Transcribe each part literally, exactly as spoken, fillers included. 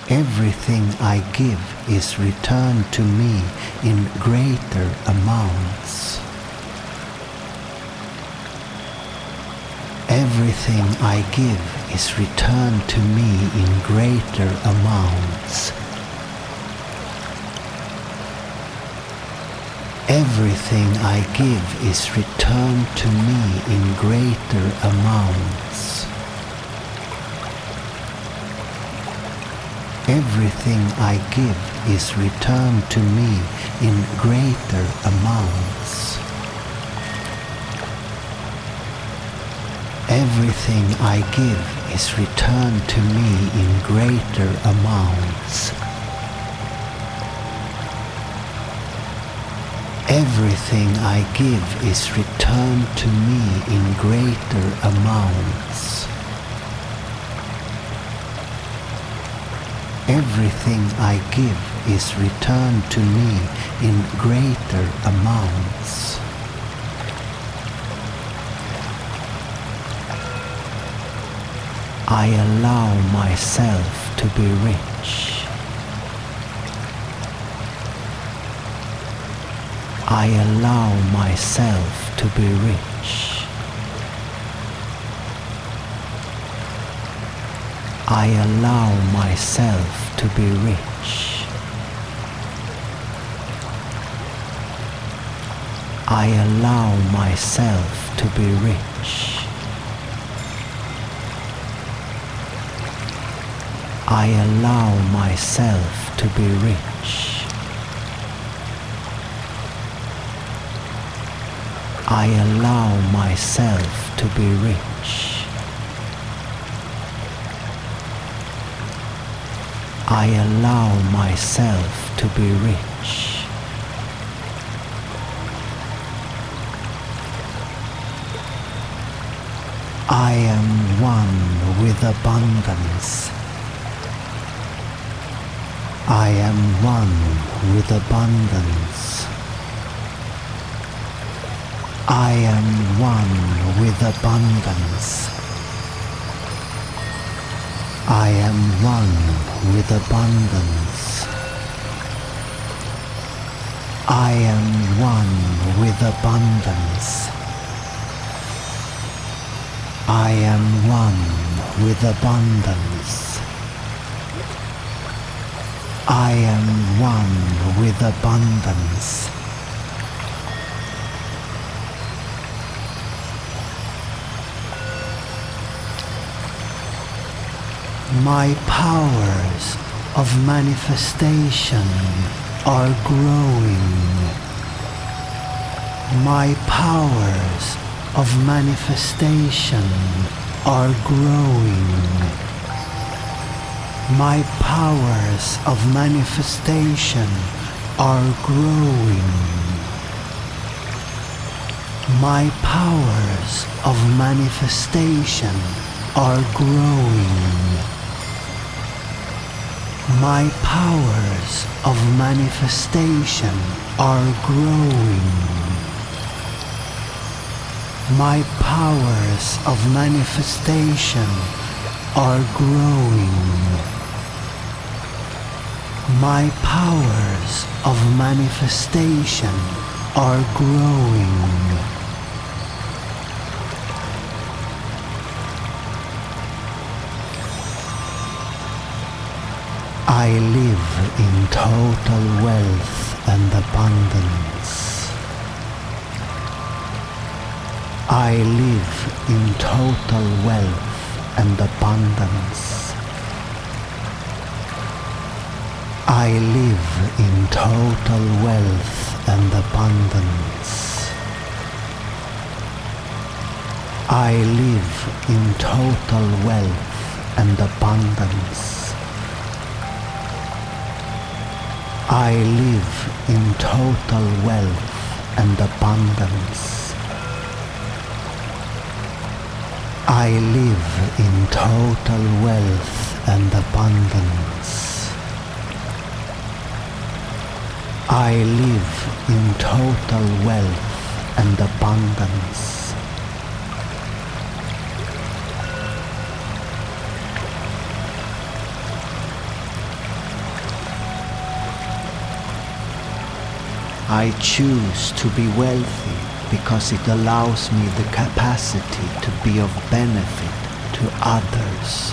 Everything I give is returned to me in greater amounts. Everything I give is returned to me in greater amounts. Everything I give is returned to me in greater amounts. Everything I give is returned to me in greater amounts. Everything I give is returned to me in greater amounts. Everything I give is returned to me in greater amounts. Everything I give is returned to me in greater amounts. I allow myself to be rich. I allow myself to be rich. I allow myself to be rich. I allow myself to be rich. I allow myself to be rich. I allow myself to be rich. I allow myself to be rich. I am one with abundance. I am one with abundance. I am one with abundance. I am one with abundance. I am one with abundance. I am one with abundance. I am one with abundance. My powers of manifestation are growing. My powers of manifestation are growing. My powers of manifestation are growing. My powers of manifestation are growing. My powers of manifestation are growing. My powers of manifestation are growing. My powers of manifestation are growing. I live in total wealth and abundance. I live in total wealth and abundance. I live in total wealth and abundance. I live in total wealth and abundance. I live in total wealth and abundance. I live in total wealth and abundance. I live in total wealth and abundance. I choose to be wealthy because it allows me the capacity to be of benefit to others.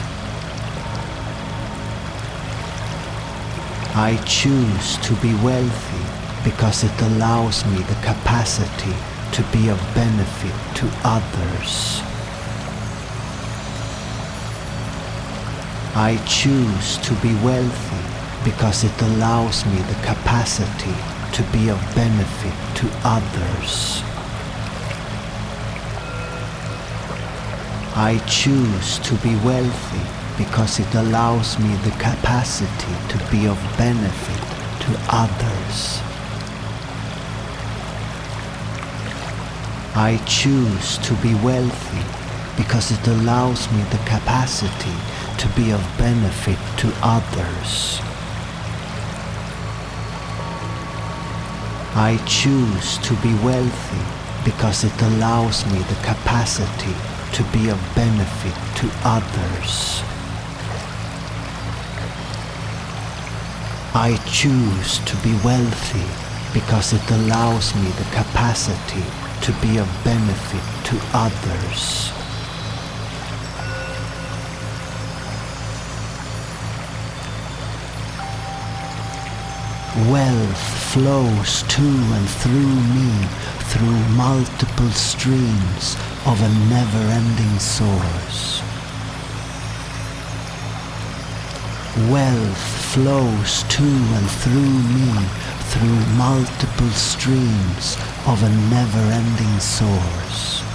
I choose to be wealthy because it allows me the capacity to be of benefit to others. I choose to be wealthy because it allows me the capacity to be of benefit to others. I choose to be wealthy because it allows me the capacity to be of benefit to others. I choose to be wealthy because it allows me the capacity to be of benefit to others. I choose to be wealthy because it allows me the capacity to be of benefit to others. I choose to be wealthy because it allows me the capacity to be of benefit to others. Wealth flows to and through me through multiple streams of a never-ending source. Wealth flows to and through me through multiple streams of a never-ending source.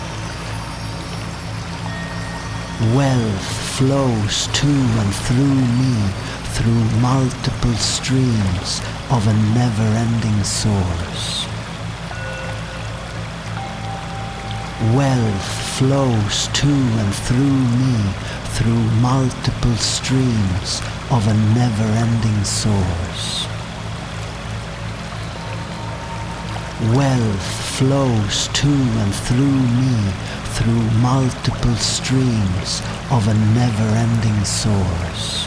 Wealth flows to and through me through multiple streams of a never-ending source. Wealth flows to and through me through multiple streams of a never-ending source. Wealth flows to and through me through multiple streams of a never-ending source.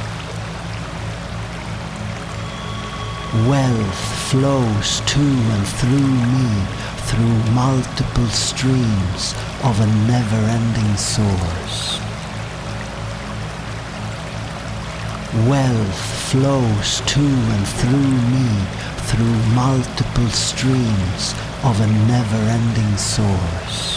Wealth flows to and through me through multiple streams of a never-ending source. Wealth flows to and through me through multiple streams of a never-ending source.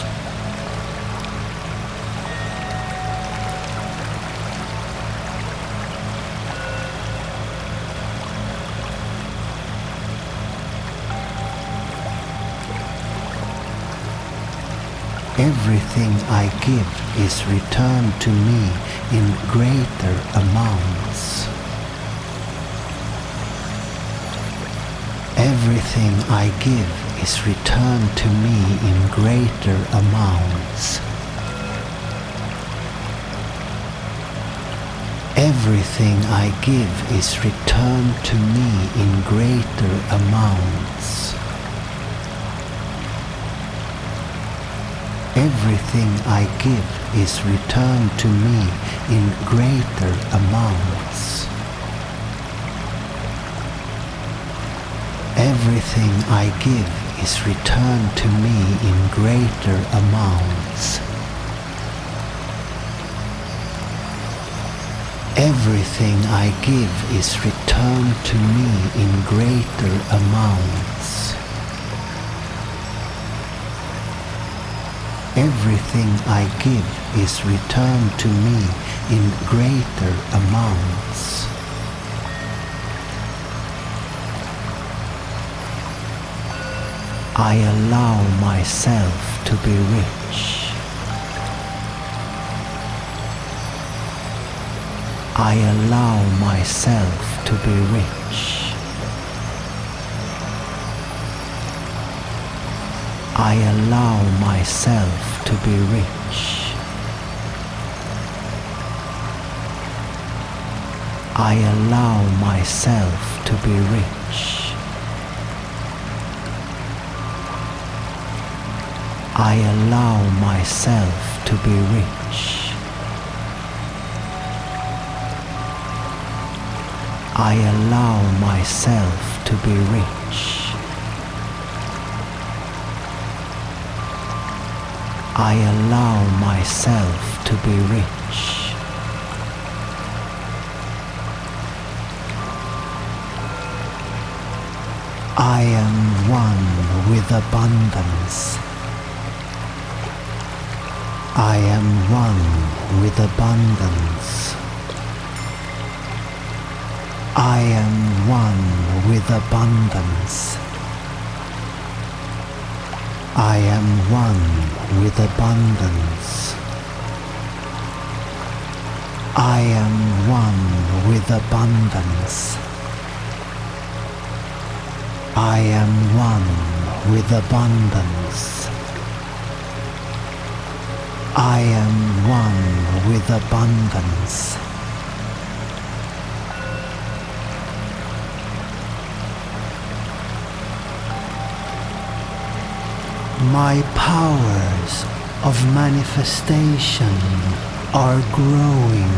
Everything I give is returned to me in greater amounts. Everything I give is returned to me in greater amounts. Everything I give is returned to me in greater amounts. Everything I give is returned to me in greater amounts. Everything I give is returned to me in greater amounts. Everything I give is returned to me in greater amounts. Everything I give is returned to me in greater amounts. I allow myself to be rich. I allow myself to be rich. I allow myself to be rich. I allow myself to be rich. I allow myself to be rich. I allow myself to be rich. I allow myself to be rich. I am one with abundance. I am one with abundance. I am one with abundance. I am one with abundance. I am one with abundance. I am one with abundance. I am one with abundance. My powers of manifestation are growing.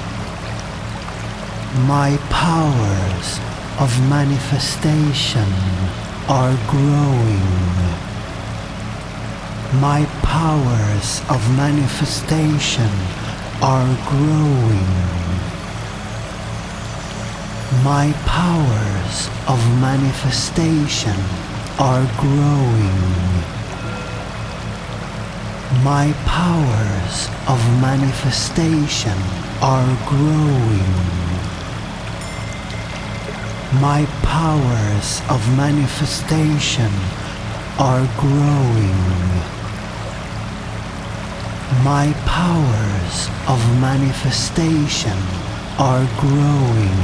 My powers of manifestation are growing. My powers of manifestation are growing. My powers of manifestation are growing. My powers of manifestation are growing. My powers of manifestation are growing. My powers of manifestation are growing.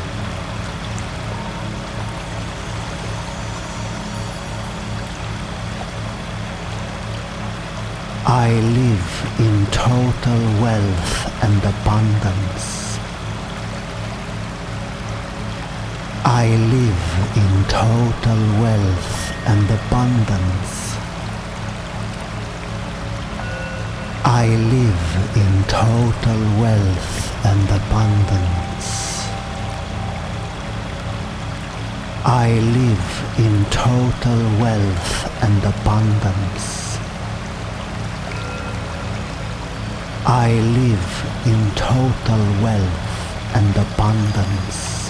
I live in total wealth and abundance. I live in total wealth and abundance. I live in total wealth and abundance. I live in total wealth and abundance. I live in total wealth and abundance.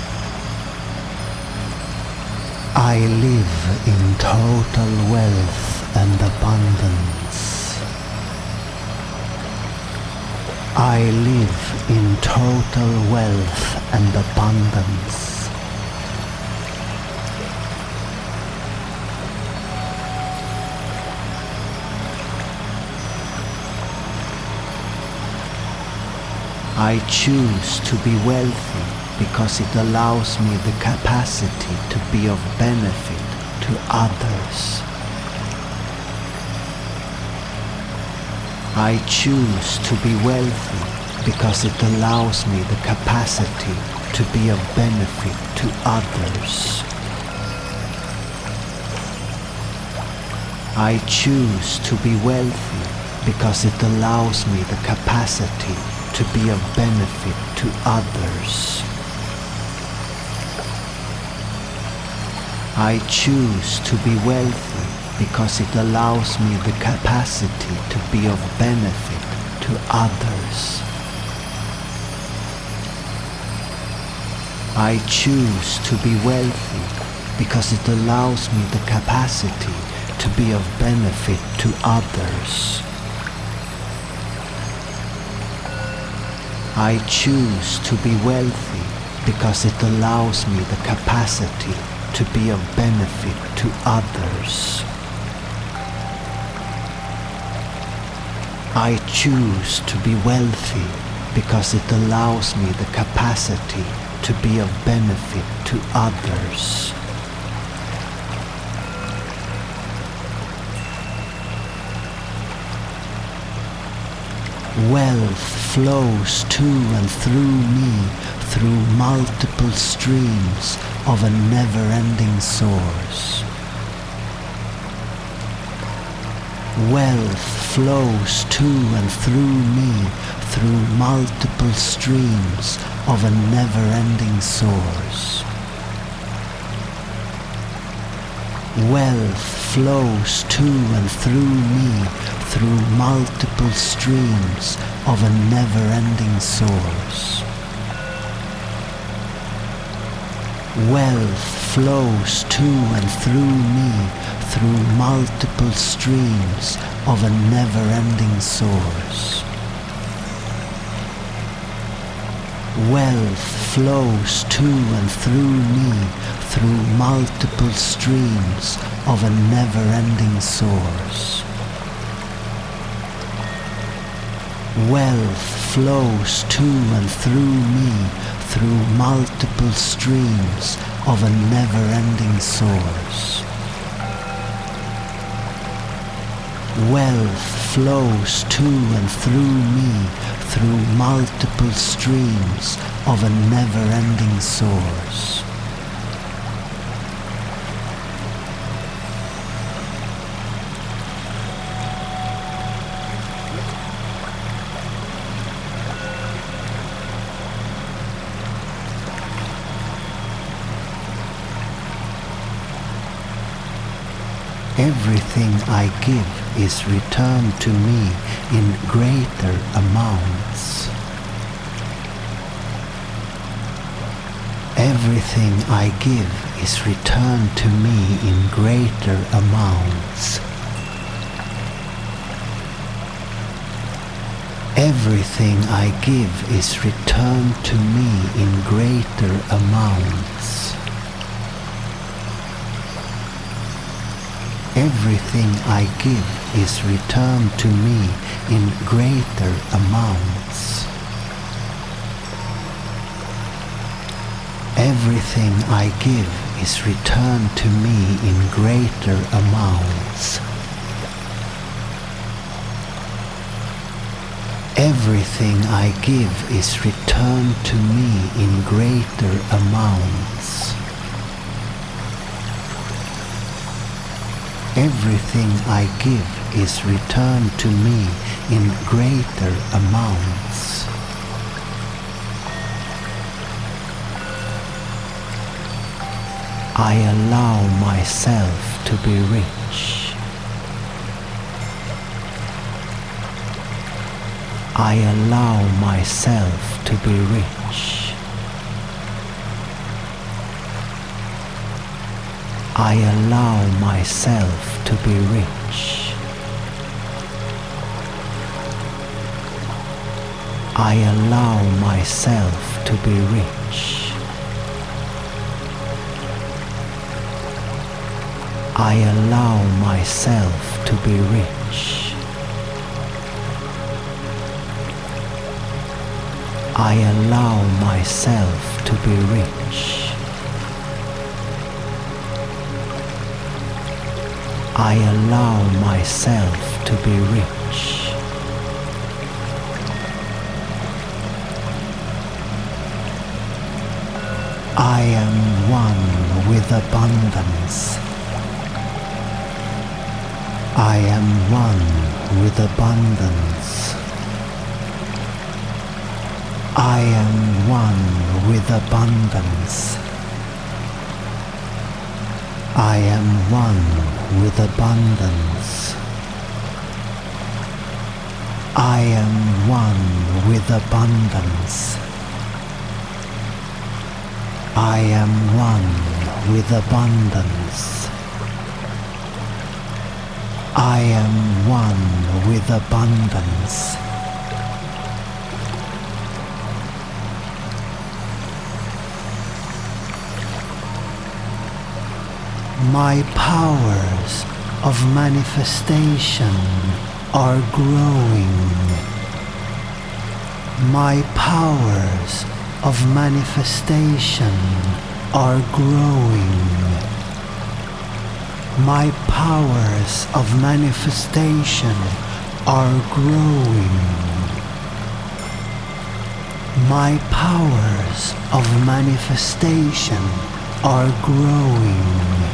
I live in total wealth and abundance. I live in total wealth and abundance. I choose to be wealthy because it allows me the capacity to be of benefit to others. I choose to be wealthy because it allows me the capacity to be of benefit to others. I choose to be wealthy because it allows me the capacity to be of benefit to others. I choose to be wealthy because it allows me the capacity to be of benefit to others. I choose to be wealthy because it allows me the capacity to be of benefit to others. I choose to be wealthy because it allows me the capacity to be of benefit to others. I choose to be wealthy because it allows me the capacity to be of benefit to others. Wealth flows to and through me through multiple streams of a never-ending source. Wealth flows to and through me through multiple streams of a never-ending source. Wealth flows to and through me through multiple streams of a never-ending source. Wealth flows to and through me through multiple streams of a never-ending source. Wealth flows to and through me through multiple streams of a never-ending source. Wealth flows to and through me through multiple streams of a never-ending source. Wealth flows to and through me through multiple streams of a never-ending source. Everything I give is returned to me in greater amounts. Everything I give is returned to me in greater amounts. Everything I give is returned to me in greater amounts. Everything I give is returned to me in greater amounts. Everything I give is returned to me in greater amounts. Everything I give is returned to me in greater amounts. Everything I give is returned to me in greater amounts. I allow myself to be rich. I allow myself to be rich. I allow myself to be rich. I allow myself to be rich. I allow myself to be rich. I allow myself to be rich. I allow myself to be rich. I am one with abundance. I am one with abundance. I am one with abundance. I am one with abundance. I am one with abundance. I am one with abundance. I am one with abundance. My powers of manifestation are growing. My powers of manifestation are growing. My powers of manifestation are growing. My powers of manifestation are growing.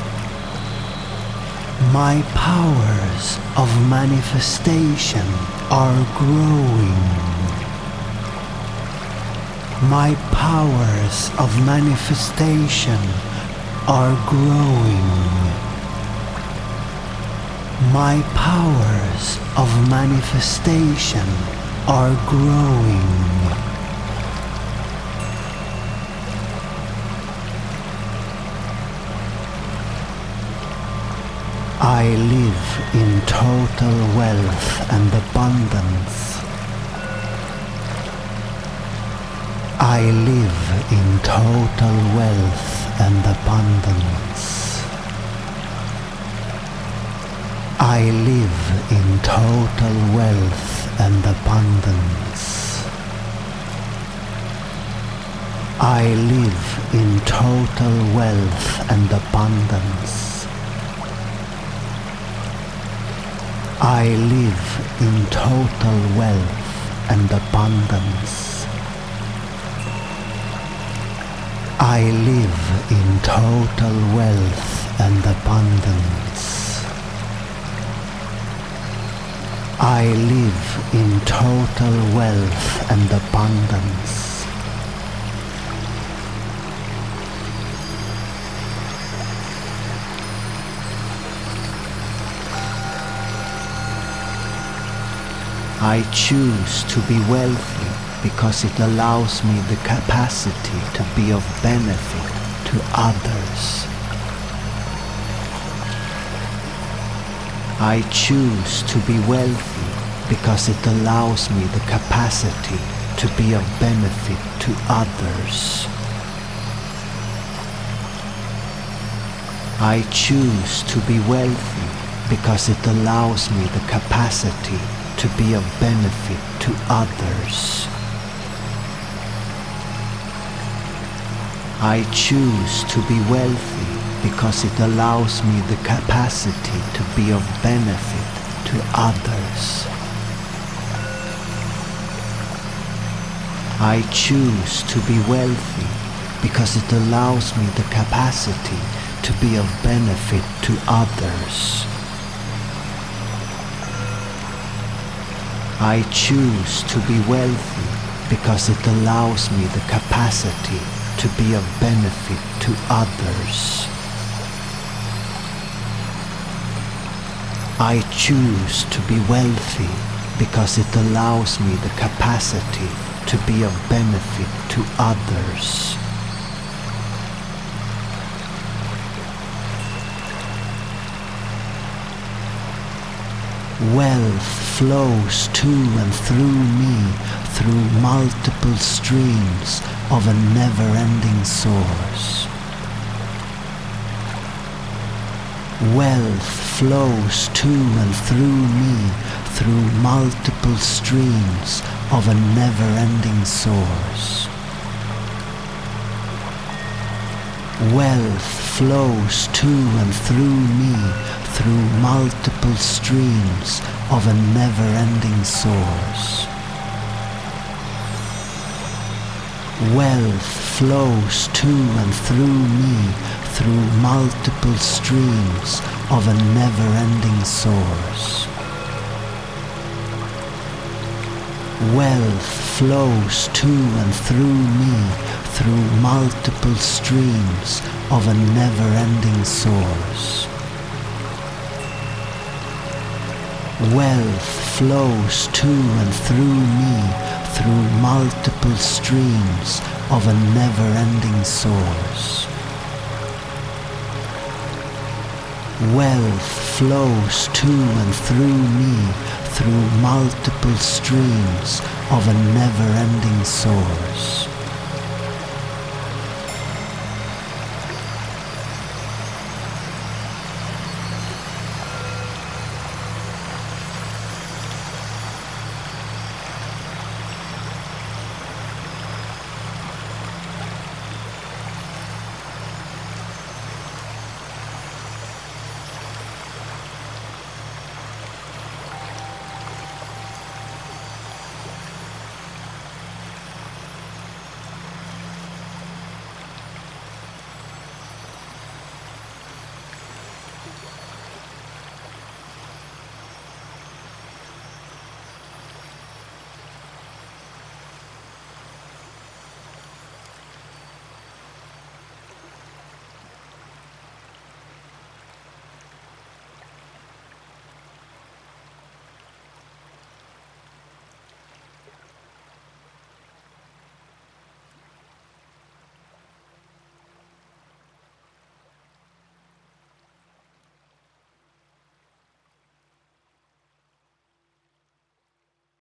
My powers of manifestation are growing. My powers of manifestation are growing. My powers of manifestation are growing. I live in total wealth and abundance. I live in total wealth and abundance. I live in total wealth and abundance. I live in total wealth and abundance. I live in total wealth and abundance. I live in total wealth and abundance. I live in total wealth and abundance. I choose to be wealthy because it allows me the capacity to be of benefit to others. I choose to be wealthy because it allows me the capacity to be of benefit to others. I choose to be wealthy because it allows me the capacity to be of benefit to others. I choose to be wealthy because it allows me the capacity to be of benefit to others. I choose to be wealthy because it allows me the capacity to be of benefit to others. I choose to be wealthy because it allows me the capacity to be of benefit to others. I choose to be wealthy because it allows me the capacity to be of benefit to others. Wealth flows to and through me through multiple streams of a never-ending source. Wealth flows to and through me through multiple streams of a never-ending source. Wealth flows to and through me through multiple streams of a never-ending source. Wealth flows to and through me through multiple streams of a never-ending source. Wealth flows to and through me through multiple streams of a never-ending source. Wealth flows to and through me through multiple streams of a never-ending source. Wealth flows to and through me through multiple streams of a never-ending source.